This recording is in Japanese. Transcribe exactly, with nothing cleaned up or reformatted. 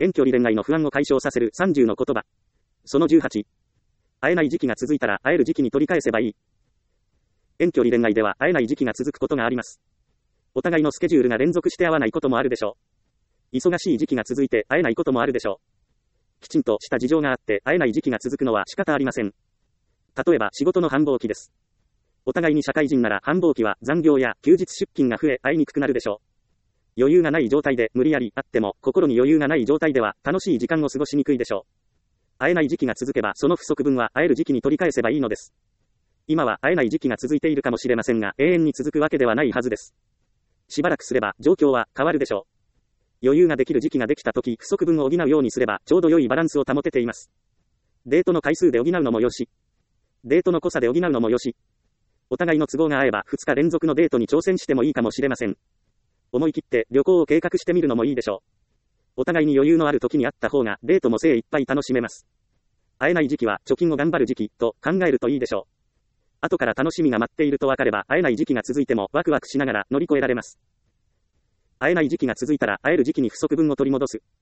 遠距離恋愛の不安を解消させるさんじゅうの言葉。そのじゅうはち。会えない時期が続いたら会える時期に取り返せばいい。遠距離恋愛では会えない時期が続くことがあります。お互いのスケジュールが連続して合わないこともあるでしょう。忙しい時期が続いて会えないこともあるでしょう。きちんとした事情があって会えない時期が続くのは仕方ありません。例えば仕事の繁忙期です。お互いに社会人なら繁忙期は残業や休日出勤が増え会いにくくなるでしょう。余裕がない状態で無理やり会っても心に余裕がない状態では楽しい時間を過ごしにくいでしょう。会えない時期が続けばその不足分は会える時期に取り返せばいいのです。今は会えない時期が続いているかもしれませんが永遠に続くわけではないはずです。しばらくすれば状況は変わるでしょう。余裕ができる時期ができた時不足分を補うようにすればちょうど良いバランスを保てています。デートの回数で補うのもよし、デートの濃さで補うのもよし、お互いの都合が合えばふつか連続のデートに挑戦してもいいかもしれません。思い切って旅行を計画してみるのもいいでしょう。お互いに余裕のある時に会った方がデートも精一杯楽しめます。会えない時期は貯金を頑張る時期と考えるといいでしょう。後から楽しみが待っていると分かれば会えない時期が続いてもワクワクしながら乗り越えられます。会えない時期が続いたら会える時期に不足分を取り戻す。